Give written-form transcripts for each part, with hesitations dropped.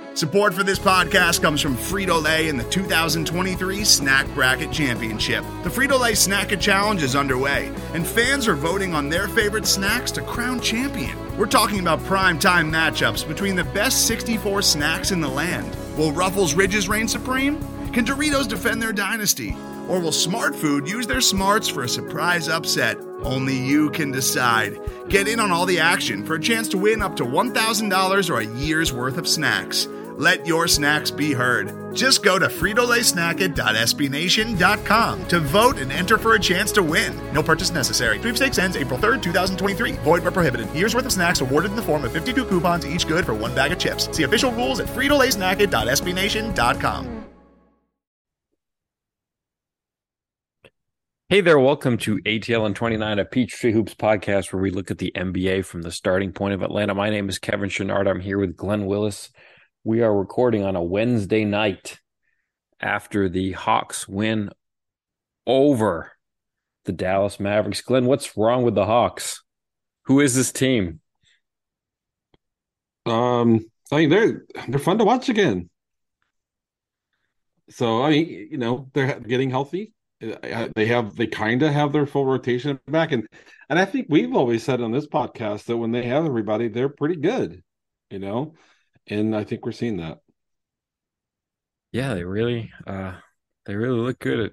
Support for this podcast comes from Frito-Lay and the 2023 Snack Bracket Championship. The Frito-Lay Snack-It Challenge is underway, and fans are voting on their favorite snacks to crown champion. We're talking about prime-time matchups between the best 64 snacks in the land. Will Ruffles Ridges reign supreme? Can Doritos defend their dynasty? Or will Smart Food use their smarts for a surprise upset? Only you can decide. Get in on all the action for a chance to win up to $1,000 or a year's worth of snacks. Let your snacks be heard. Just go to fritolaysnacket.sbnation.com to vote and enter for a chance to win. No purchase necessary. Sweepstakes ends April 3rd, 2023. Void where prohibited. Year's worth of snacks awarded in the form of 52 coupons, each good for one bag of chips. See official rules at fritolaysnacket.sbnation.com. Hey there, welcome to ATL and 29, a Peachtree Hoops podcast where we look at the NBA from the starting point of Atlanta. My name is Kevin Chouinard. I'm here with Glenn Willis. We are recording on a Wednesday night after the Hawks win over the Dallas Mavericks. Glenn, what's wrong with the Hawks? Who is this team? I mean, they're fun to watch again. So I mean, you know, they're getting healthy. They kind of have their full rotation back, and I think we've always said on this podcast that when they have everybody, they're pretty good, you know, and I think we're seeing that. Yeah, they really look good.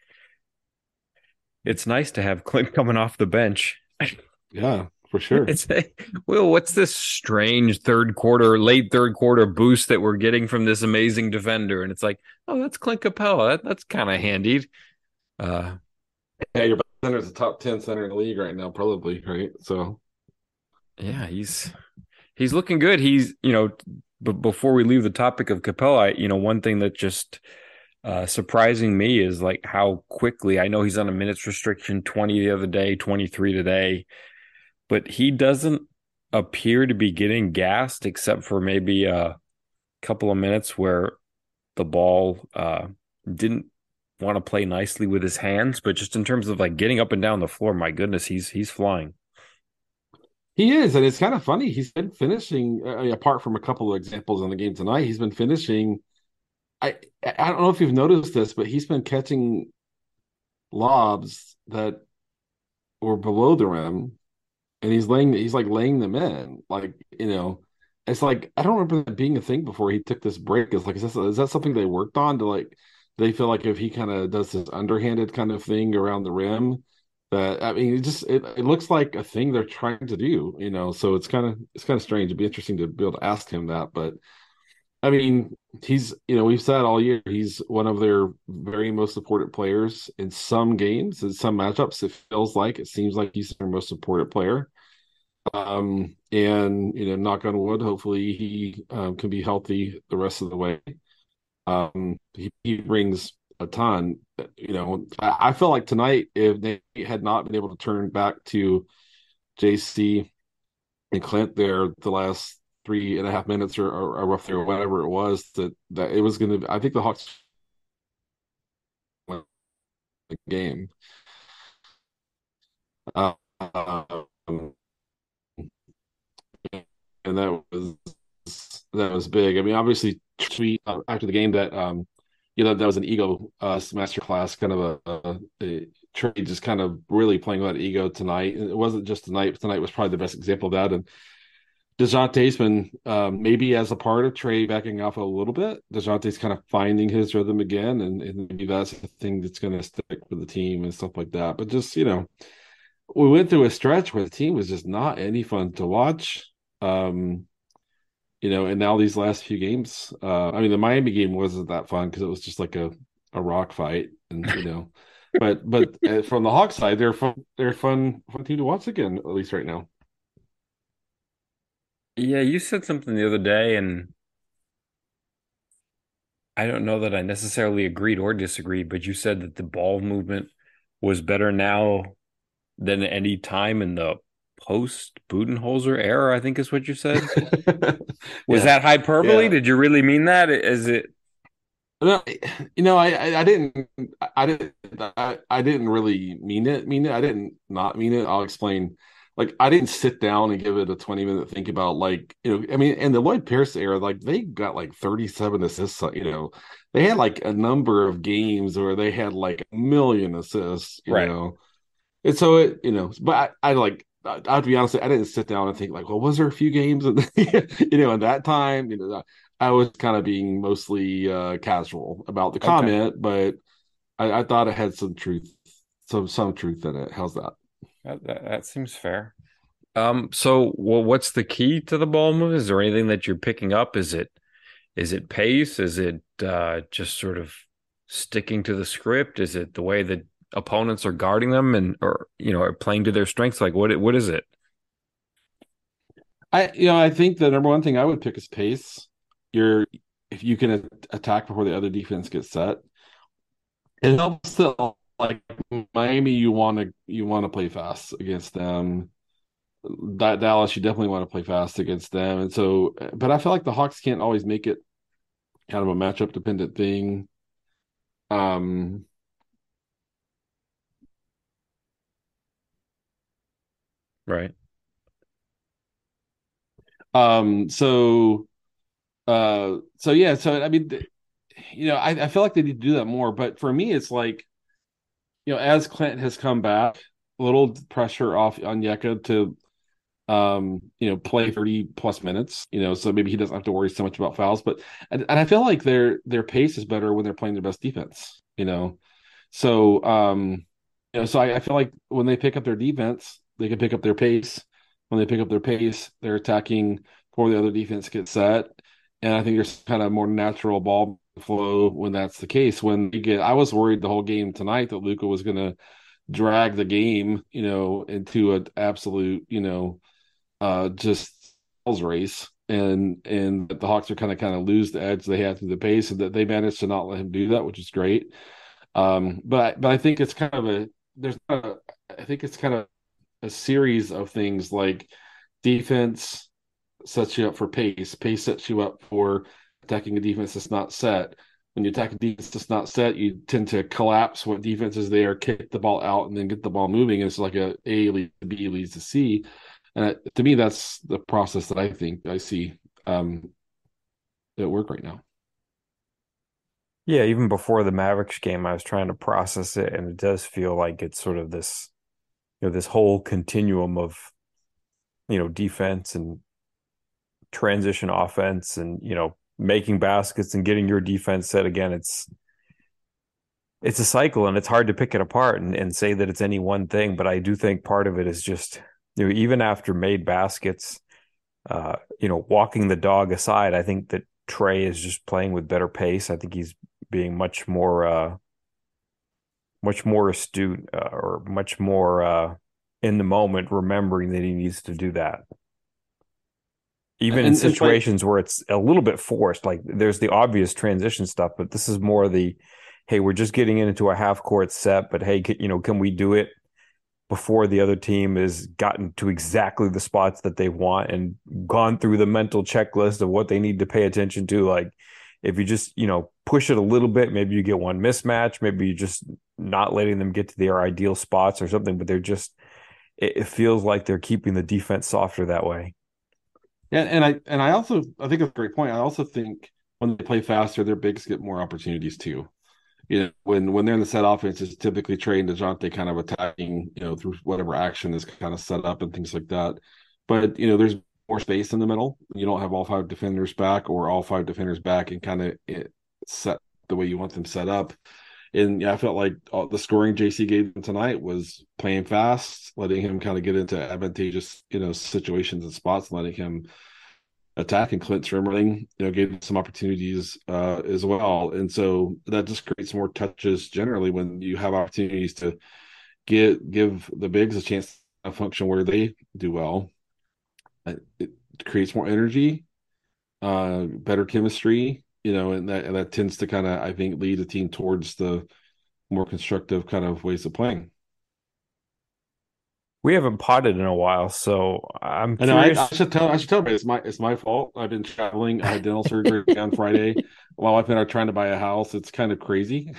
It's nice to have Clint coming off the bench. Yeah, for sure. What's this strange late third quarter boost that we're getting from this amazing defender? And it's like, oh, that's Clint Capella. That's kind of handy. Yeah, your center is the top 10 center in the league right now, probably, right? So, yeah, he's looking good. But before we leave the topic of Capella, one thing that just surprising me is like how quickly, I know he's on a minutes restriction, 20 the other day, 23 today, but he doesn't appear to be getting gassed except for maybe a couple of minutes where the ball didn't want to play nicely with his hands, but just in terms of like getting up and down the floor, my goodness, he's flying. He is, and it's kind of funny. He's been finishing, apart from a couple of examples in the game tonight, he's been finishing. I don't know if you've noticed this, but he's been catching lobs that were below the rim, and he's laying them in. Like, you know, it's like I don't remember that being a thing before he took this break. It's like, is that something they worked on to like? They feel like if he kind of does this underhanded kind of thing around the rim, that I mean, it looks like a thing they're trying to do, you know. So it's kind of strange. It'd be interesting to be able to ask him that, but I mean, he's, you know, we've said all year he's one of their very most supported players in some games, in some matchups. It seems like he's their most supported player. And you know, knock on wood, hopefully he can be healthy the rest of the way. He brings a ton. You know, I feel like tonight, if they had not been able to turn back to JC and Clint there the last 3.5 minutes or roughly or whatever it was, that it was going to. I think the Hawks won the game. Um, and that was big. I mean, obviously, tweet after the game that you know, that was an ego masterclass, kind of a Trey just kind of really playing with that ego tonight. And it wasn't just tonight, but tonight was probably the best example of that. And DeJounte's been maybe as a part of Trey backing off a little bit. DeJounte's kind of finding his rhythm again, and maybe that's the thing that's going to stick with the team and stuff like that. But just, you know, we went through a stretch where the team was just not any fun to watch. You know, and now these last few games, I mean, the Miami game wasn't that fun because it was just like a rock fight, and you know, but from the Hawks side, they're fun team to watch again, at least right now. Yeah, you said something the other day, and I don't know that I necessarily agreed or disagreed, but you said that the ball movement was better now than any time in the post Budenholzer era, I think is what you said. Was that hyperbole? Yeah. Did you really mean that? Is it? No, you know, I didn't really mean it. I didn't not mean it. I'll explain. like I didn't sit down and give it a 20-minute think about like, I mean, in the Lloyd Pierce era, like they got like 37 assists, they had like a number of games where they had like a million assists, Right. and so but I like I have to be honest, I didn't sit down and think like, well, was there a few games in, in that time, I was kind of being mostly casual about the Okay. comment, but I thought it had some truth, some truth in it. How's that? That seems fair. So what's the key to the ball move? Is there anything that you're picking up? Is it pace? Is it just sort of sticking to the script? Is it the way that opponents are guarding them and or are playing to their strengths? Like what is it? I think the number one thing I would pick is pace. You're If you can attack before the other defense gets set, it helps that like Miami, you want to play fast against them. That Dallas, you definitely want to play fast against them, and so, but I feel like the Hawks can't always make it kind of a matchup dependent thing. Um, Right. so, so yeah, so I mean, I feel like they need to do that more, but for me, it's like, as Clint has come back, a little pressure off on Yeka to play 30 plus minutes, so maybe he doesn't have to worry so much about fouls. But and I feel like their pace is better when they're playing their best defense. So so I feel like when they pick up their defense, they can pick up their pace. When they pick up their pace, they're attacking before the other defense gets set. And I think there's kind of more natural ball flow when that's the case. I was worried the whole game tonight that Luka was gonna drag the game, into an absolute, just race, and the Hawks are kind of lose the edge they had through the pace, and that they managed to not let him do that, which is great. But I think it's kind of a there's not a, I think it's kind of a series of things like defense sets you up for pace, pace sets you up for attacking a defense that's not set. When you attack a defense that's not set, you tend to collapse what defense is there, kick the ball out, and then get the ball moving. It's like A leads to B leads to C. And to me, that's the process that I think I see at work right now. Yeah, even before the Mavericks game, I was trying to process it, and it does feel like it's sort of this, this whole continuum of, defense and transition offense and, making baskets and getting your defense set again. It's a cycle and it's hard to pick it apart and say that it's any one thing. But I do think part of it is just, even after made baskets, walking the dog aside, I think that Trey is just playing with better pace. I think he's being much more astute or much more in the moment, remembering that he needs to do that. Even in situations where it's a little bit forced, like there's the obvious transition stuff, but this is more hey, we're just getting into a half court set, but hey, can we do it before the other team has gotten to exactly the spots that they want and gone through the mental checklist of what they need to pay attention to? Like if you just, push it a little bit, maybe you get one mismatch, maybe you're just not letting them get to their ideal spots or something, but it feels like they're keeping the defense softer that way. Yeah, I think it's a great point. I also think when they play faster, their bigs get more opportunities too. When they're in the set offense, it's typically Trey and DeJounte kind of attacking, through whatever action is kind of set up and things like that. But there's more space in the middle. You don't have all five defenders back or all five defenders back and kind of set the way you want them set up. And yeah, I felt like the scoring JC gave him tonight was playing fast, letting him kind of get into advantageous, situations and spots, letting him attack, and Clint Sterling, gave him some opportunities as well. And so that just creates more touches generally when you have opportunities to give the bigs a chance to function where they do well. It creates more energy, better chemistry, and that tends to kind of, I think, lead a team towards the more constructive kind of ways of playing. We haven't potted in a while, so I'm I know I curious. should tell everybody it's my fault. I've been traveling. I had dental surgery on Friday. While I've been trying to buy a house, it's kind of crazy.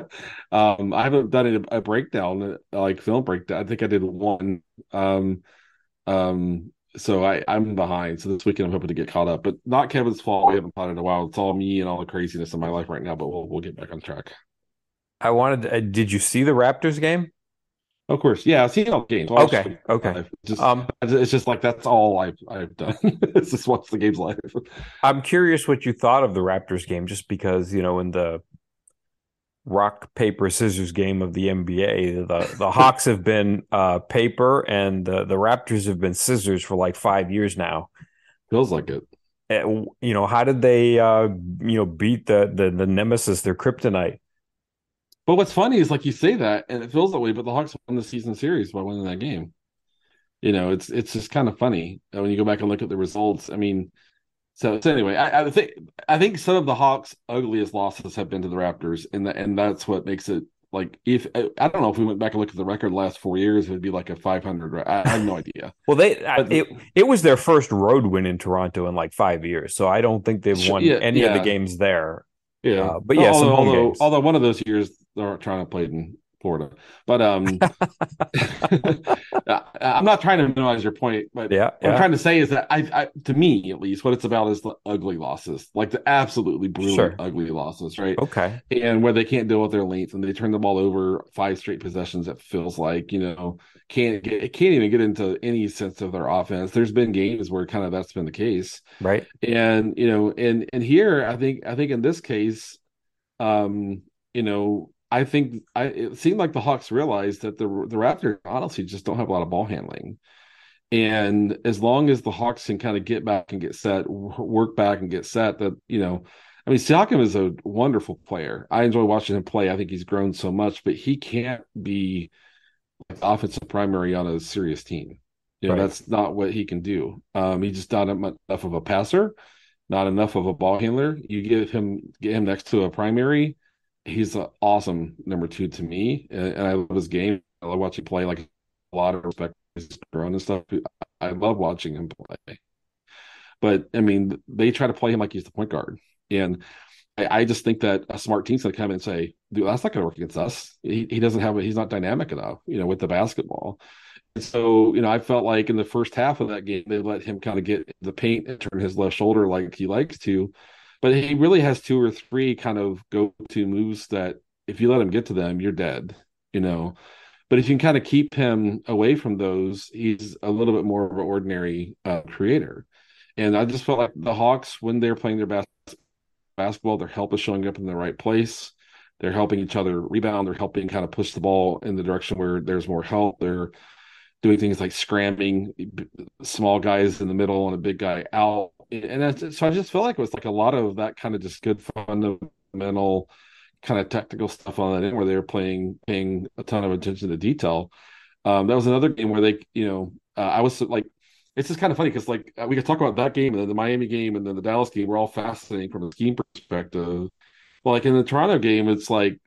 I haven't done a breakdown, like film breakdown. I think I did one. So I'm behind. So this weekend I'm hoping to get caught up, but not Kevin's fault. We haven't played in a while. It's all me and all the craziness in my life right now. But we'll get back on track. I wanted. Did you see the Raptors game? Of course, yeah. I've seen all the games. Watched Okay, them okay. live. Just Um, it's just like that's all I've done. It's just watch the games live. I'm curious what you thought of the Raptors game, just because in the rock paper scissors game of the NBA, the Hawks have been paper, and the Raptors have been scissors for like 5 years now. Feels like it. How did they beat the nemesis, their kryptonite? But what's funny is like you say that, and it feels that way. But the Hawks won the season series by winning that game. It's just kind of funny when you go back and look at the results. I mean, so anyway, I think some of the Hawks' ugliest losses have been to the Raptors, and that's what makes it like if I don't know if we went back and looked at the record the last 4 years, it would be like a 500. I have no idea. Well, But it was their first road win in Toronto in like 5 years, so I don't think they've won yeah, any of the yeah. games there. Yeah. But yeah, some home games. Although one of those years they're trying to play in Florida. But I'm not trying to minimize your point, but Yeah, what I'm yeah, trying to say is that to me at least, what it's about is the ugly losses, like the absolutely brutal sure. ugly losses, right? Okay, And where they can't deal with their length and they turn the ball over 5 straight possessions. It feels like can't even get into any sense of their offense. There's been games where kind of that's been the case, right. and and here I think in this case, I think it seemed like the Hawks realized that the Raptors honestly just don't have a lot of ball handling. And as long as the Hawks can kind of get back and get set, work back and get set, I mean, Siakam is a wonderful player. I enjoy watching him play. I think he's grown so much, but he can't be like the offensive primary on a serious team. Right. That's not what he can do. He's just not enough of a passer, not enough of a ball handler. You get him next to a primary, he's an awesome number two to me, and I love his game. I love watching play. Like a lot of respect for his grown and stuff. I love watching him play. But I mean, they try to play him like he's the point guard, and I just think that a smart team's going to come in and say, "Dude, that's not going to work against us. He doesn't have he's not dynamic enough, with the basketball." And so, I felt like in the first half of that game, they let him kind of get the paint and turn his left shoulder like he likes to. But he really has two or three kind of go-to moves that if you let him get to them, you're dead, you know. But if you can kind of keep him away from those, he's a little bit more of an ordinary creator. And I just felt like the Hawks, when they're playing their best basketball, their help is showing up in the right place. They're helping each other rebound. They're helping kind of push the ball in the direction where there's more help. They're doing things like scrambling small guys in the middle and a big guy out. And so I just feel like it was like a lot of that kind of just good fundamental kind of technical stuff on that end where they were paying a ton of attention to detail. That was another game where they, I was like, it's just kind of funny because like we could talk about that game and then the Miami game and then the Dallas game were all fascinating from a scheme perspective. But like in the Toronto game, it's like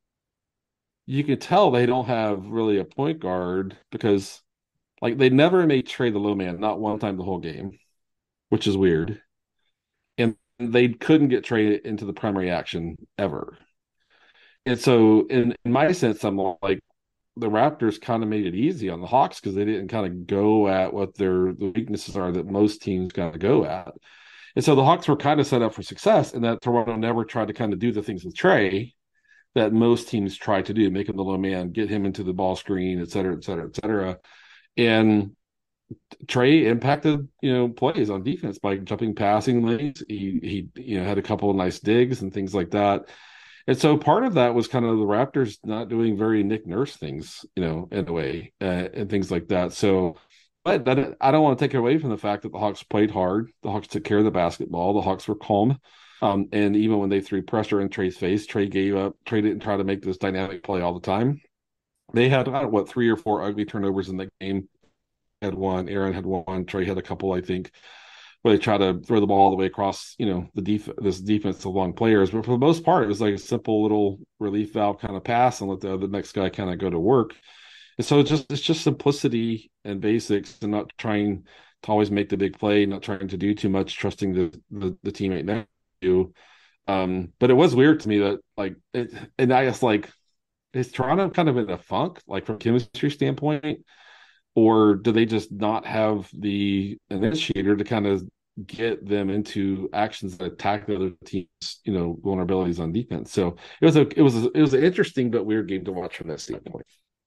you can tell they don't have really a point guard because like they never made Trey the low man, not one time the whole game, which is weird. And they couldn't get Trey into the primary action ever. And so in my sense, I'm like the Raptors kind of made it easy on the Hawks because they didn't kind of go at what the weaknesses are that most teams kind of go at. And so the Hawks were kind of set up for success in that Toronto never tried to kind of do the things with Trey that most teams try to do, make him the low man, get him into the ball screen, et cetera, et cetera, et cetera. And Trey impacted, plays on defense by jumping passing lanes. He had a couple of nice digs and things like that. And so part of that was kind of the Raptors not doing very Nick Nurse things, in a way, and things like that. So, but that, I don't want to take away from the fact that the Hawks played hard. The Hawks took care of the basketball. The Hawks were calm. And even when they threw pressure in Trey's face, Trey gave up. Trey didn't try to make this dynamic play all the time. They had, 3 or 4 ugly turnovers in the game. Had one, Aaron had one, Trey had a couple, I think, where they try to throw the ball all the way across, this defense of long players. But for the most part, it was like a simple little relief valve kind of pass and let the next guy kind of go to work. And so it's just simplicity and basics and not trying to always make the big play, not trying to do too much, trusting the teammate next to you. But it was weird to me that and I guess like, is Toronto kind of in a funk, like from chemistry standpoint? or do they just not have the initiator to kind of get them into actions that attack the other team's, vulnerabilities on defense? So it was an interesting but weird game to watch from that standpoint.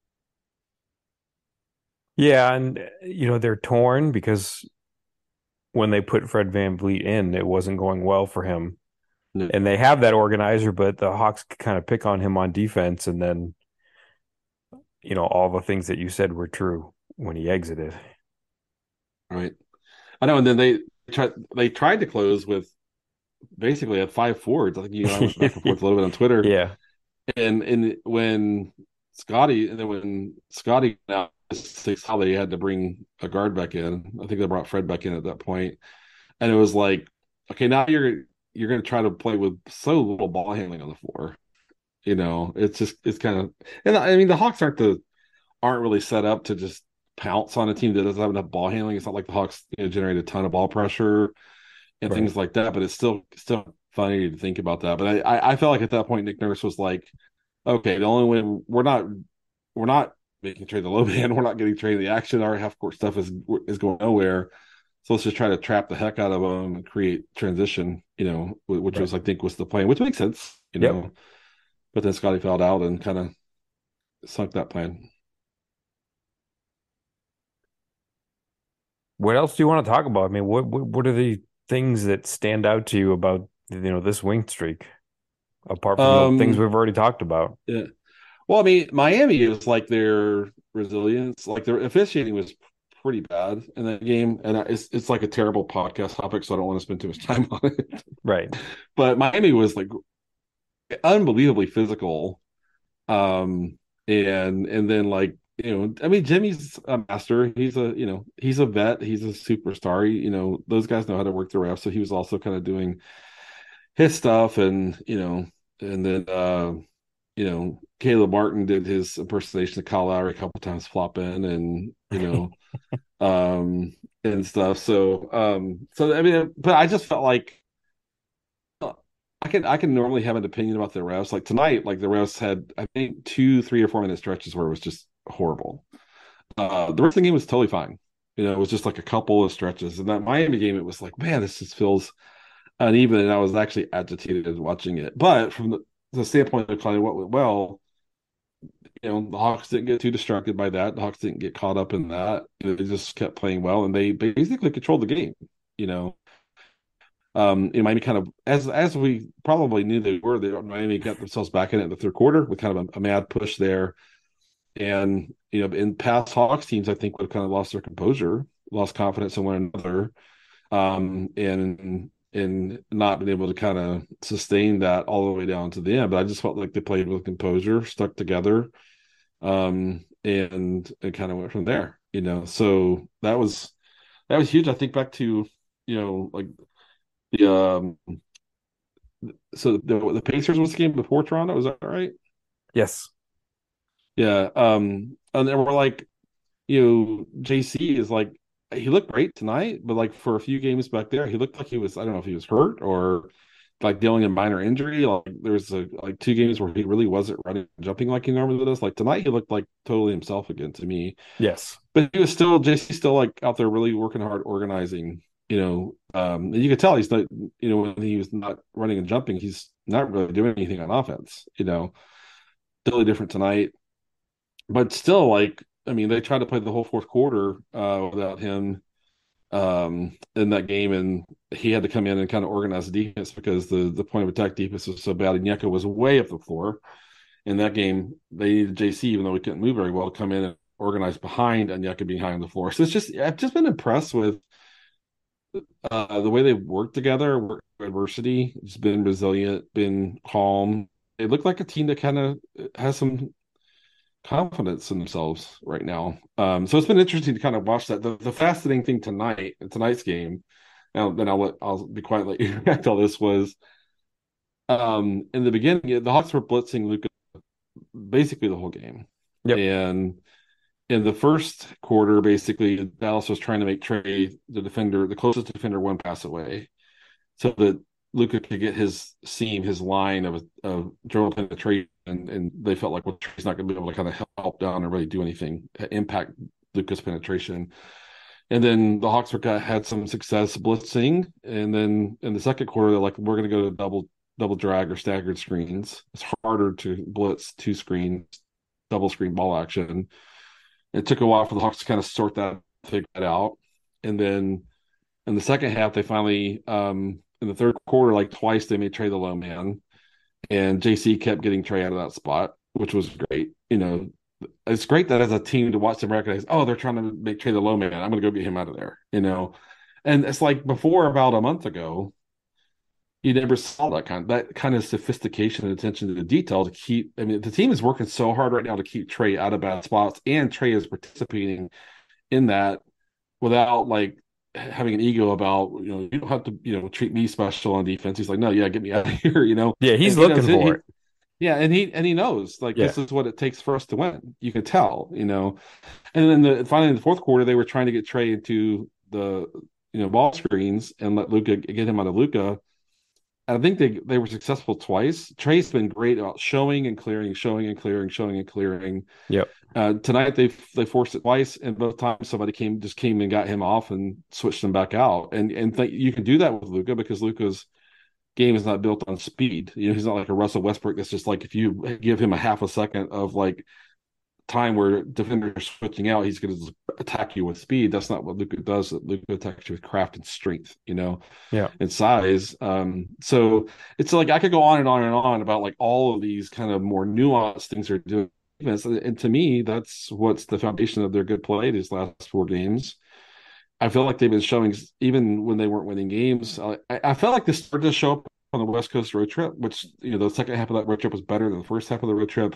Yeah, and they're torn because when they put Fred VanVleet in, it wasn't going well for him. No. And they have that organizer, but the Hawks kind of pick on him on defense, and then all the things that you said were true when he exited. Right. I know, and then they tried to close with basically at 5 forwards. I think you and I went back and forth a little bit on Twitter. Yeah. And when Scotty now how they had to bring a guard back in. I think they brought Fred back in at that point. And it was like, okay, now you're going to try to play with so little ball handling on the floor. It's kind of, and I mean, the Hawks aren't really set up to just pounce on a team that doesn't have enough ball handling. It's not like the Hawks generate a ton of ball pressure and Right. things like that, but it's still funny to think about that. But I felt like at that point Nick Nurse was like, okay, the only way we're not making trade the low man, we're not getting trade the action. Our half court stuff is going nowhere. So let's just try to trap the heck out of them and create transition, which was, I think, was the plan, which makes sense, Yep. But then Scotty fouled out and kind of sunk that plan. What else do you want to talk about? I mean, what are the things that stand out to you about this win streak, apart from the things we've already talked about? Yeah. Well, I mean, Miami is like their resilience, like their officiating was pretty bad in that game, and it's like a terrible podcast topic, so I don't want to spend too much time on it. Right. But Miami was like unbelievably physical, and then like I mean, Jimmy's a master. He's a vet. He's a superstar. Those guys know how to work the refs, so he was also kind of doing his stuff, and and then Caleb Martin did his impersonation of Kyle Lowry a couple times, flop in, and and stuff. So I mean, but I just felt like I can normally have an opinion about the refs. Like tonight, like the refs had, I think, 2, 3, or 4 minute stretches where it was just horrible. The rest of the game was totally fine. It was just like a couple of stretches. And that Miami game, it was like, man, this just feels uneven. And I was actually agitated watching it. But from the standpoint of kind of what went well, the Hawks didn't get too distracted by that. The Hawks didn't get caught up in that. They just kept playing well, and they basically controlled the game. Miami kind of, as we probably knew they were, Miami got themselves back in it in the third quarter with kind of a mad push there. And, in past Hawks teams, I think would have kind of lost their composure, lost confidence in one another, and not been able to kind of sustain that all the way down to the end. But I just felt like they played with composure, stuck together, and it kind of went from there. So that was huge. I think back to like the so the Pacers was the game before Toronto. Was that right? Yes. Yeah. And then we're like, JC is like, he looked great tonight, but like for a few games back there, he looked like he was, I don't know if he was hurt or like dealing a minor injury. Like there was like 2 games where he really wasn't running and jumping like he normally does. Like tonight, he looked like totally himself again to me. Yes. But JC still like out there really working hard, organizing, and you could tell he's not, when he was not running and jumping, he's not really doing anything on offense, totally different tonight. But still, like, I mean, they tried to play the whole fourth quarter without him in that game, and he had to come in and kind of organize the defense because the point of attack defense was so bad. And Onyeka was way up the floor. In that game, they needed JC, even though he couldn't move very well, to come in and organize behind Onyeka behind the floor. So I've just been impressed with the way they work together, work through adversity. It's been resilient, been calm. It looked like a team that kind of has some confidence in themselves right now. So it's been interesting to kind of watch that. The fascinating thing tonight's game, now then I'll be quiet, let you react to all this, was in the beginning, the Hawks were blitzing Luka basically the whole game. Yep. And in the first quarter, basically, Dallas was trying to make Trey the closest defender, one pass away, so that Luka could get his seam, his line of dribble penetration, and they felt like, well, Trey's not going to be able to kind of help down or really do anything, impact Luka's penetration. And then the Hawks had some success blitzing, and then in the second quarter, they're like, we're going to go to double drag or staggered screens. It's harder to blitz two screens, double screen ball action. It took a while for the Hawks to kind of figure that out, and then in the second half, they finally in the third quarter, like twice, they made Trey the low man, and JC kept getting Trey out of that spot, which was great. It's great that as a team to watch them recognize, oh, they're trying to make Trey the low man. I'm going to go get him out of there, And it's like before, about a month ago, you never saw that kind of sophistication and attention to the detail to keep. I mean, the team is working so hard right now to keep Trey out of bad spots, and Trey is participating in that without like having an ego about, you don't have to, treat me special on defense. He's like, no, yeah, get me out of here, Yeah, he's looking for it. Yeah, and he knows this is what it takes for us to win. You can tell, And then finally in the fourth quarter, they were trying to get Trey into the ball screens and let Luka get him out of Luka. And I think they were successful twice. Trey's been great about showing and clearing, showing and clearing, showing and clearing. Yep. Tonight they forced it twice, and both times somebody came and got him off and switched him back out. And you can do that with Luka because Luka's game is not built on speed. He's not like a Russell Westbrook that's just like, if you give him a half a second of like time where defenders are switching out, he's going to attack you with speed. That's not what Luka does. Luka attacks you with craft and strength, and size. So it's like I could go on and on and on about like all of these kind of more nuanced things they're doing. And to me, that's what's the foundation of their good play these last 4 games. I feel like they've been showing, even when they weren't winning games. I felt like this started to show up on the West Coast road trip, which the second half of that road trip was better than the first half of the road trip.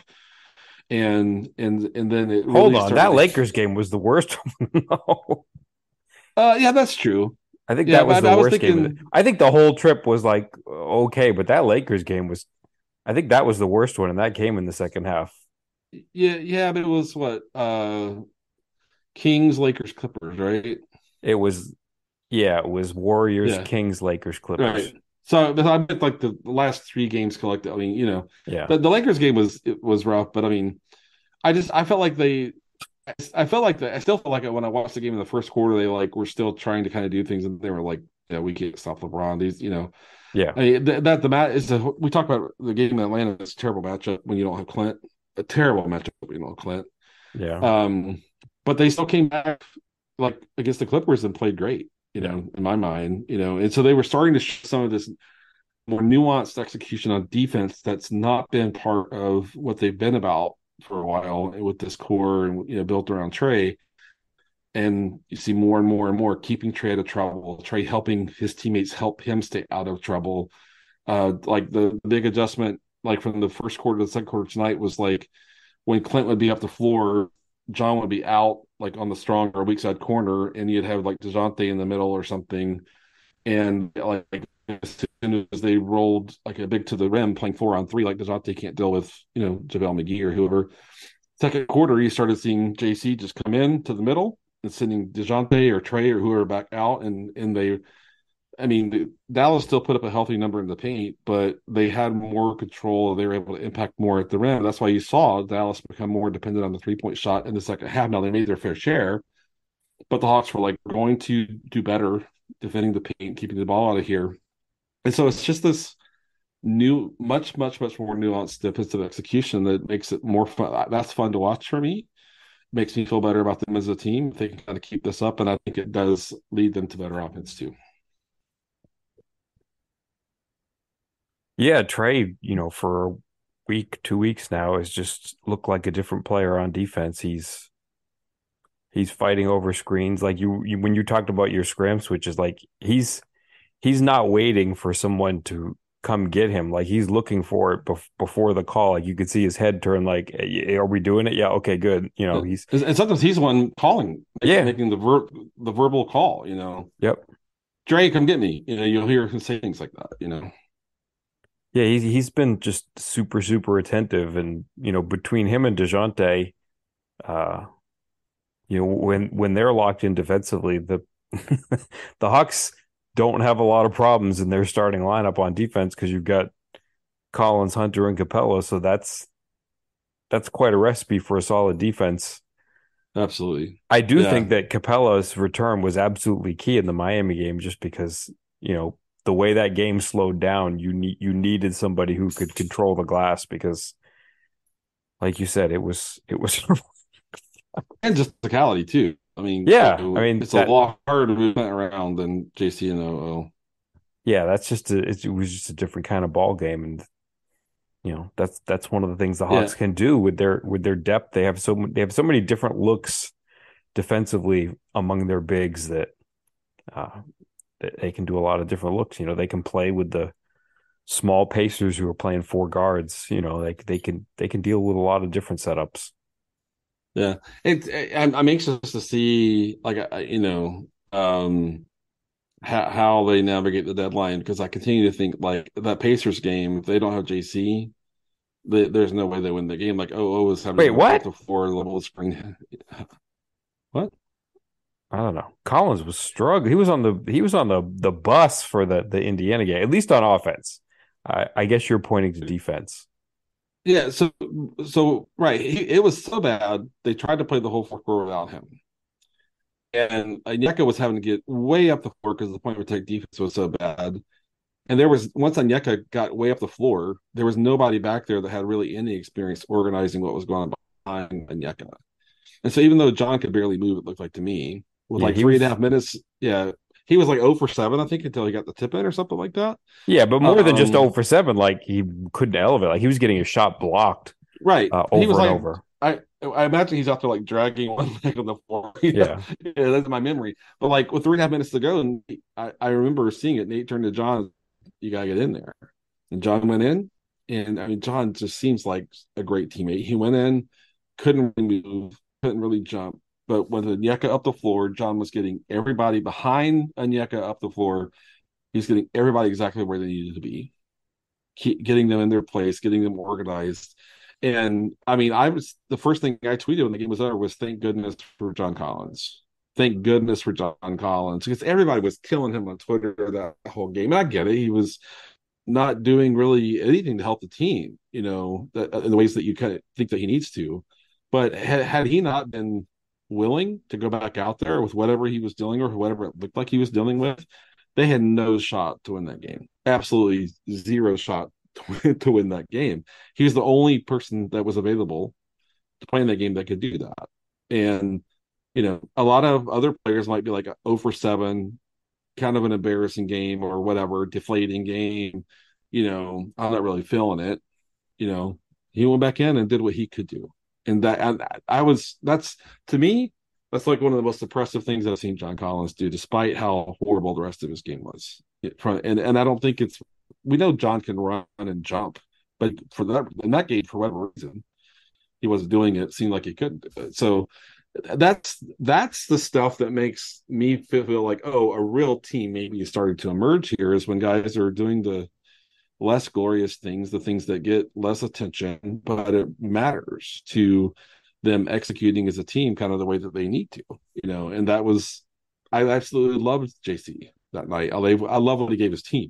And then it really hold on, that Lakers game was the worst. No. Yeah, that's true. I think that was the worst game. I think the whole trip was like okay, but that Lakers game was, I think that was the worst one, and that came in the second half. Yeah, but it was what Kings, Lakers, Clippers, right? It was Warriors, Kings, Lakers, Clippers. Right. So I meant like the last 3 games collected. I mean, the Lakers game was rough, but I mean, I felt like I still felt like it when I watched the game in the first quarter. They like were still trying to kind of do things, and they were like, yeah, we can't stop LeBron. These, yeah. I mean, that the match is we talk about the game in Atlanta. It's a terrible matchup when you don't have Clint. A terrible matchup when you don't have Clint. Yeah. But they still came back like against the Clippers and played great. In my mind, and so they were starting to show some of this more nuanced execution on defense that's not been part of what they've been about for a while with this core and built around Trey. And you see more and more and more keeping Trey out of trouble, Trey helping his teammates help him stay out of trouble. Like the big adjustment, like from the first quarter to the second quarter tonight, was like when Clint would be up the floor, John would be out like on the strong or weak side corner, and you'd have like DeJounte in the middle or something. And like as soon as they rolled like a big to the rim playing 4-on-3, like DeJounte can't deal with, JaVale McGee or whoever. Second quarter, you started seeing JC just come in to the middle and sending DeJounte or Trey or whoever back out. Dallas still put up a healthy number in the paint, but they had more control. They were able to impact more at the rim. That's why you saw Dallas become more dependent on the 3-point shot in the second half. Now they made their fair share, but the Hawks were like, we're going to do better defending the paint, keeping the ball out of here. And so it's just this new, much, much, much more nuanced defensive execution that makes it more fun. That's fun to watch for me. Makes me feel better about them as a team. They can kind of keep this up, and I think it does lead them to better offense too. Yeah, Trey, for a week, 2 weeks now, has just looked like a different player on defense. He's fighting over screens. Like you when you talked about your scram switches, like he's not waiting for someone to come get him. Like he's looking for it before the call. Like you could see his head turn. Like, are we doing it? Yeah, okay, good. And sometimes he's the one calling. Making the verbal call. Yep. Dre, come get me. You'll hear him say things like that. Yeah, he's been just super, super attentive, and between him and DeJounte, when they're locked in defensively, the the Hawks don't have a lot of problems in their starting lineup on defense because you've got Collins, Hunter, and Capella, so that's quite a recipe for a solid defense. Absolutely. I do Yeah. think that Capella's return was absolutely key in the Miami game, just because, the way that game slowed down, you needed somebody who could control the glass because, like you said, it was And just physicality too. I mean, yeah. I mean it's a that lot harder to move around than JC and OO. yeah, it was just a different kind of ball game, and that's one of the things the Yeah. Hawks can do with their depth. They have so many different looks defensively among their bigs uh, that they can do a lot of different looks. They can play with the small Pacers who are playing four guards. They can deal with a lot of different setups. Yeah. I'm anxious to see like how they navigate the deadline because I continue to think like that Pacers game, if they don't have JC, there's no way they win the game. Like OO was having to Wait, go up what? to four level of spring. What? I don't know. Collins was struggling. He was on the bus for the Indiana game, at least on offense. I guess you're pointing to defense. Yeah, so right, it was so bad they tried to play the whole fourth quarter without him, and Onyeka was having to get way up the floor because the point of attack defense was so bad. And there was once Onyeka got way up the floor, there was nobody back there that had really any experience organizing what was going on behind Onyeka. And so even though John could barely move, it looked like to me with Yeah, like he three and a was. half minutes. Yeah, he was like 0 for 7, I think, until he got the tip in or something like that. Yeah, but more than just Um, 0 for 7, like he couldn't elevate. Like he was getting his shot blocked right. He was over and like, over. I imagine he's out there like dragging one leg on the floor. Yeah, Yeah. yeah, that's my memory. But like with 3.5 minutes to go, and I remember seeing it. Nate turned to John, "You gotta get in there," and John went in. And I mean, John just seems like a great teammate. He went in, couldn't really move, couldn't really jump. But with Onyeka up the floor, John was getting everybody behind Onyeka up the floor. He's getting everybody exactly where they needed to be, getting them in their place, getting them organized. And I mean, I was the first thing I tweeted when the game was over was thank goodness for John Collins. Thank goodness for John Collins because everybody was killing him on Twitter that whole game. And I get it; he was not doing really anything to help the team, in the ways that you kind of think that he needs to. But had he not been willing to go back out there with whatever he was dealing or whatever it looked like he was dealing with, they had no shot to win that game. Absolutely zero shot to win that game. He was the only person that was available to play in that game that could do that. And, a lot of other players might be like 0 for 7, kind of an embarrassing game or whatever, deflating game. I'm not really feeling it. You know, he went back in and did what he could do. And that's to me, that's like one of the most impressive things I've seen John Collins do, despite how horrible the rest of his game was. And I don't think we know John can run and jump, but for that in that game, for whatever reason, he wasn't doing it. It seemed like he couldn't do it. So that's the stuff that makes me feel like, oh, a real team maybe is starting to emerge here is when guys are doing the less glorious things, the things that get less attention, but it matters to them executing as a team kind of the way that they need to, and I absolutely loved JC that night. I love what he gave his team,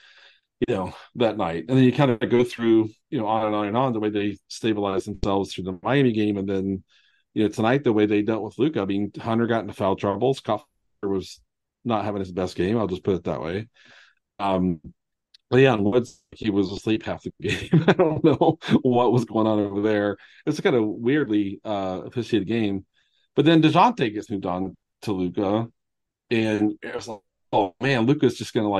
that night. And then you kind of go through, on and on and on the way they stabilized themselves through the Miami game. And then, tonight, the way they dealt with Luka. I mean, Hunter got into foul troubles. Koffer was not having his best game. I'll just put it that way. Um, but yeah, Woods, he was asleep half the game. I don't know what was going on over there. It's a kind of weirdly officiated game. But then DeJounte gets moved on to Luka. And it was like, oh man, Luka's just gonna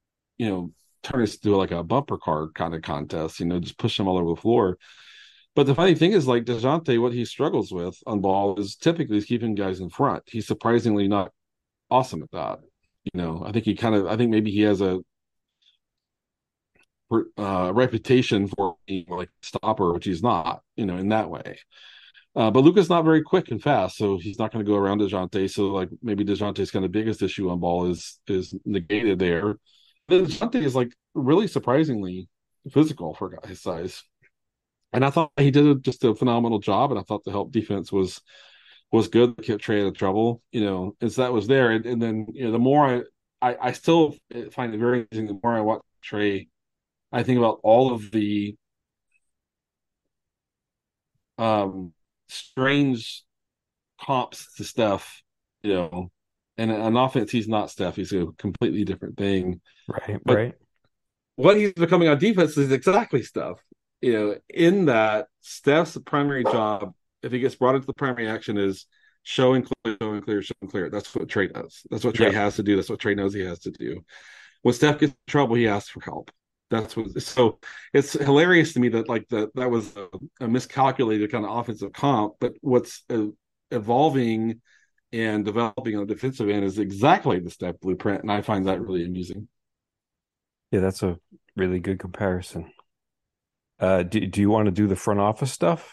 turn this into like a bumper card kind of contest, just push him all over the floor. But the funny thing is, like DeJounte, what he struggles with on ball is typically he's keeping guys in front. He's surprisingly not awesome at that. I think maybe he has a reputation for being like a stopper, which he's not, in that way. But Luka's not very quick and fast, so he's not going to go around DeJounte. So like maybe DeJounte's kind of biggest issue on ball is negated there. Then DeJounte is like really surprisingly physical for his size. And I thought he did just a phenomenal job, and I thought the help defense was good. Kept Trey out of trouble, and so that was there. And then the more I still find it very interesting. The more I watch Trey, I think about all of the strange comps to Steph, and on offense, he's not Steph. He's a completely different thing. Right, But right. what he's becoming on defense is exactly Steph. In that Steph's primary job, if he gets brought into the primary action, is show and clear, show and clear, show and clear. That's what Trey does. That's what Trey Yep. has to do. That's what Trey knows he has to do. When Steph gets in trouble, he asks for help. That's what. So it's hilarious to me that that was a miscalculated kind of offensive comp. But what's evolving and developing on the defensive end is exactly the Steph blueprint, and I find that really amusing. Yeah, that's a really good comparison. Do you want to do the front office stuff?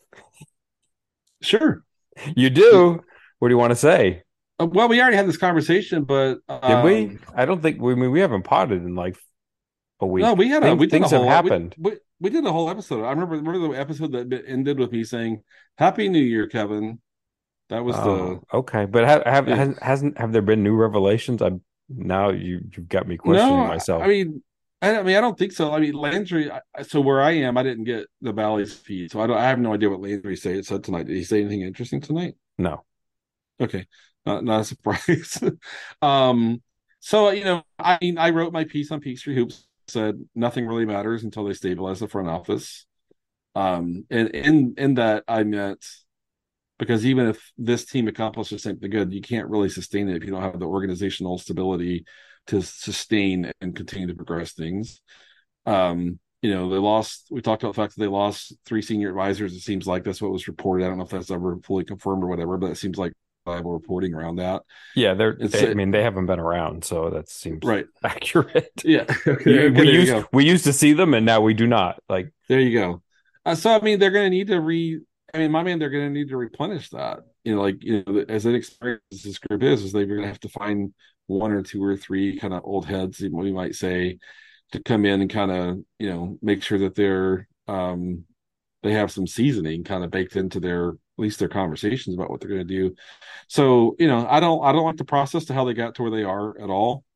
Sure. You do. What do you want to say? Well, we already had this conversation, but Did we? I don't think we haven't potted in like a week. no, we did Things a have whole happened. we did a whole episode. I remember the episode that ended with me saying "Happy New Year, Kevin." That was Oh, okay. But have yeah. have there been new revelations? I'm now you've got me questioning No, myself. I don't think so. I mean, Landry. So where I am, I didn't get the Valley's feed, so I have no idea what Landry said tonight. Did he say anything interesting tonight? No. Okay, not a surprise. um, so I wrote my piece on Peachtree Hoops. Said nothing really matters until they stabilize the front office. And in that I meant because even if this team accomplishes something good, you can't really sustain it if you don't have the organizational stability to sustain and continue to progress things. They lost. We talked about the fact that they lost 3 senior advisors. It seems like that's what was reported. I don't know if that's ever fully confirmed or whatever, but it seems like reliable reporting around that. Yeah, It's I mean, they haven't been around, so that seems right. accurate. Yeah. Okay, We used to see them, and now we do not. Like, there you go. So I mean, they're going to need to my man, they're going to need to replenish that. As inexperienced as this group is they're going to have to find 1 or 2 or 3 kind of old heads, we might say, to come in and kind of make sure that they have some seasoning kind of baked into at least their conversations about what they're going to do. So I don't like the process to how they got to where they are at all.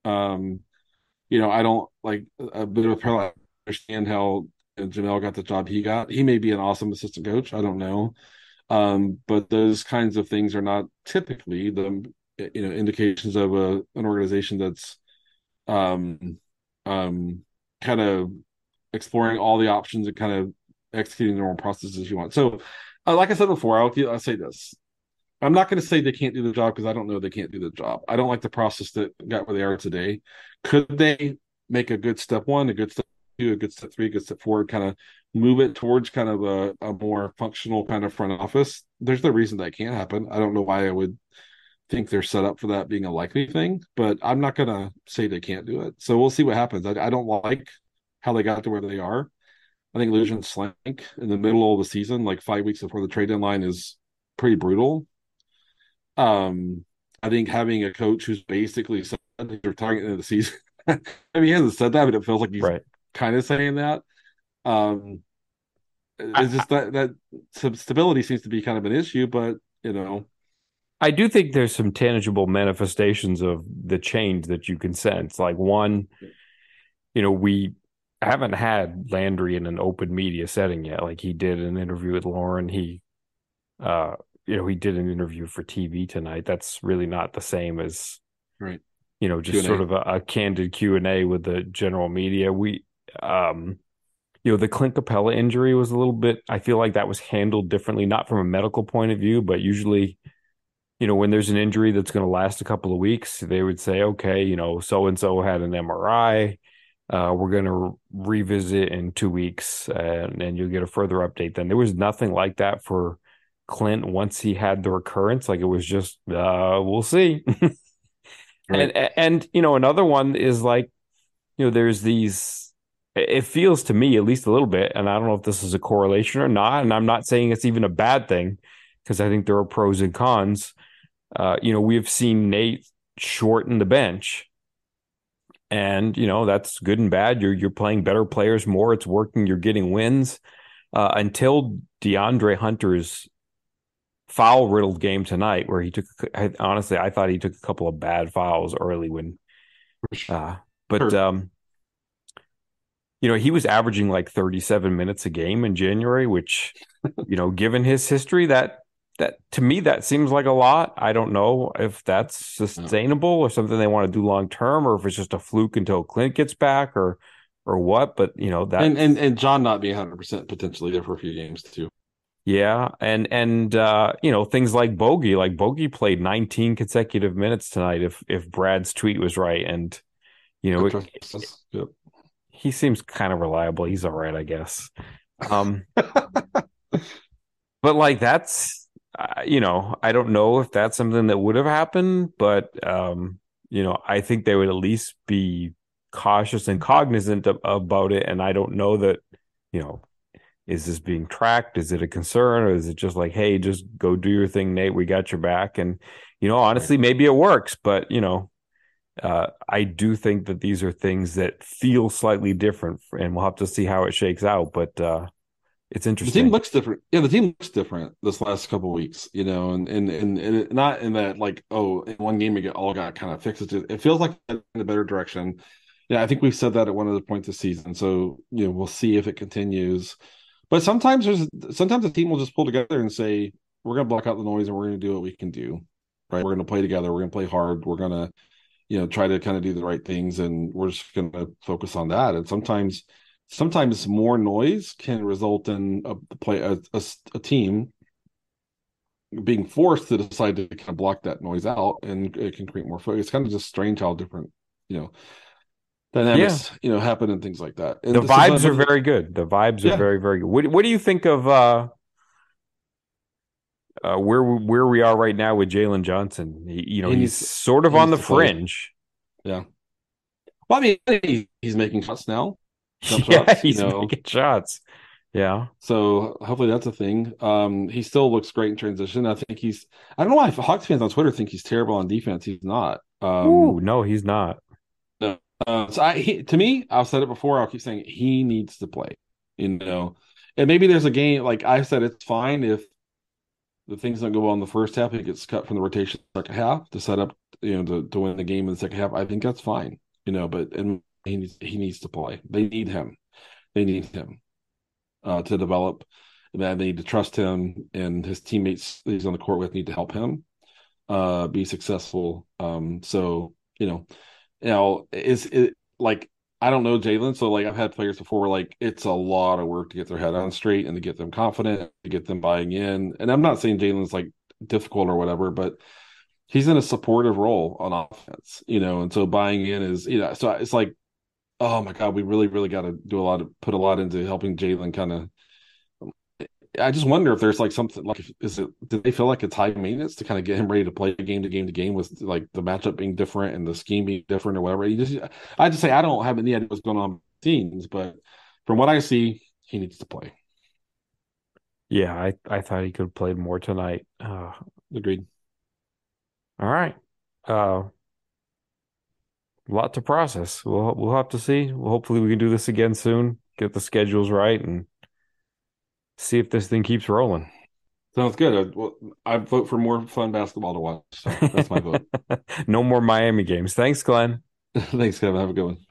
I don't like a bit of a parallel. I understand how Jamel got the job he got. He may be an awesome assistant coach. I don't know. But those kinds of things are not typically the indications of an organization that's um, kind of exploring all the options and kind of executing their own processes you want. So, like I said before, I'll say this. I'm not going to say they can't do the job because I don't know they can't do the job. I don't like the process that got where they are today. Could they make a good step 1, a good step 2, a good step 3, a good step 4, kind of move it towards kind of a more functional kind of front office? There's no reason that can't happen. I don't know why I would think they're set up for that being a likely thing, but I'm not going to say they can't do it. So we'll see what happens. I don't like how they got to where they are. I think losing Slank in the middle of the season, like 5 weeks before the trade deadline, is pretty brutal. I think having a coach who's basically said he's retiring at the end of the season. I mean, he hasn't said that, but it feels like he's right. kind of saying that. It's just that stability seems to be kind of an issue, but I do think there's some tangible manifestations of the change that you can sense. Like, one, we haven't had Landry in an open media setting yet. Like, he did an interview with Lauren. He did an interview for TV tonight. That's really not the same as, right. Just Q&A. Sort of a candid Q&A with the general media. The Clint Capella injury was a little bit, I feel like that was handled differently, not from a medical point of view, but usually, when there's an injury that's going to last a couple of weeks, they would say, okay, so-and-so had an MRI. We're going to revisit in 2 weeks and you'll get a further update. Then there was nothing like that for Clint once he had the recurrence. Like, it was just, we'll see. Right. And another one is like, there's these, it feels to me at least a little bit, and I don't know if this is a correlation or not, and I'm not saying it's even a bad thing because I think there are pros and cons. We've seen Nate shorten the bench, and that's good and bad. You're playing better players more. It's working. You're getting wins. Until DeAndre Hunter's foul-riddled game tonight, where honestly, I thought he took a couple of bad fouls early he was averaging like 37 minutes a game in January, which, given his history, that that to me that seems like a lot. I don't know if that's Yeah. sustainable or something they want to do long term, or if it's just a fluke until Clint gets back, or what. But And that's and John not being 100% potentially there for a few games too. yeah, and things like Bogey played 19 consecutive minutes tonight. If Brad's tweet was right, and you I know it, trust this. Yep. he seems kind of reliable. He's all right, I guess. Um, but like that's I don't know if that's something that would have happened, but I think they would at least be cautious and cognizant about it. And I don't know that you know is this being tracked? Is it a concern, or is it just like, hey, just go do your thing, Nate? We got your back. And Right. honestly, maybe it works, but I do think that these are things that feel slightly different, and we'll have to see how it shakes out. But it's The team interesting. looks different. Yeah, the team looks different this last couple of weeks, and not in that like, oh, in one game we get all got kind of fixed. It feels like in a better direction. Yeah, I think we said that at one of the points this season. So, we'll see if it continues. But sometimes the team will just pull together and say, we're gonna block out the noise and we're gonna do what we can do. Right. We're gonna play together, we're gonna play hard, we're gonna, try to kind of do the right things, and we're just gonna focus on that. And sometimes more noise can result in a team being forced to decide to kind of block that noise out, and it can create more focus. It's kind of just strange how different you know Yeah, dynamics happen and things like that. the And this is vibes are very good. The vibes are yeah, very, very good. What do you think of where we are right now with Jalen Johnson? he He's needs sort of he on needs the to play. fringe. Yeah, well, I mean, he's making shots now, jump Yeah, shots. he's making shots. Yeah. So hopefully that's a thing. He still looks great in transition. I think I don't know why Hawks fans on Twitter think he's terrible on defense. He's not. Ooh, no, he's not. No. To me, I've said it before. I'll keep saying he needs to play. You know, and maybe there's a game like I said. It's fine if the things don't go well in the first half. He gets cut from the rotation second half to set up, to win the game in the second half. I think that's fine. But and he needs to play. They need him. They need him to develop. They need to trust him, and his teammates he's on the court with need to help him be successful. So is it like I don't know Jalen, so like I've had players before where like it's a lot of work to get their head on straight and to get them confident, to get them buying in. And I'm not saying Jalen's like difficult or whatever, but he's in a supportive role on offense, and so buying in is so it's like, oh my God, we really, really got to put a lot into helping Jalen kind of. I just wonder if there's like something like, do they feel like it's high maintenance to kind of get him ready to play game to game to game with like the matchup being different and the scheme being different or whatever? I just say I don't have any idea what's going on behind the scenes, but from what I see, he needs to play. Yeah, I thought he could have played more tonight. Agreed. All right. A lot to process. We'll have to see. Well, hopefully we can do this again soon. Get the schedules right and see if this thing keeps rolling. Sounds good. I vote for more fun basketball to watch. So that's my vote. No more Miami games. Thanks, Glenn. Thanks, Kevin. Have a good one.